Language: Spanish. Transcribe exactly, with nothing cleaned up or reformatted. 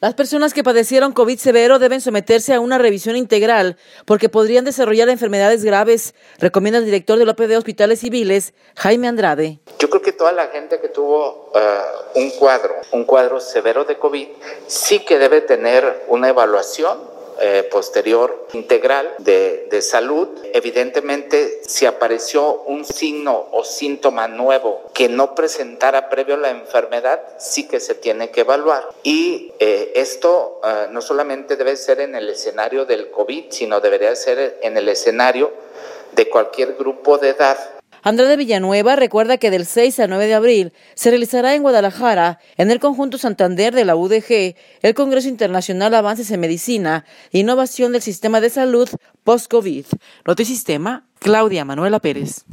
Las personas que padecieron COVID severo deben someterse a una revisión integral porque podrían desarrollar enfermedades graves, recomienda el director del O P D Hospitales Civiles, Jaime Andrade. Yo creo que toda la gente que tuvo uh, un cuadro, un cuadro severo de COVID, sí que debe tener una evaluación Eh, posterior integral de, de salud. Evidentemente, si apareció un signo o síntoma nuevo que no presentara previo la enfermedad, sí que se tiene que evaluar. Y eh, esto uh, no solamente debe ser en el escenario del COVID, sino debería ser en el escenario de cualquier grupo de edad. Andrade Villanueva recuerda que del seis al nueve de abril se realizará en Guadalajara, en el Conjunto Santander de la U D G, el Congreso Internacional Avances en Medicina e Innovación del Sistema de Salud Post-COVID. Notisistema, Claudia Manuela Pérez.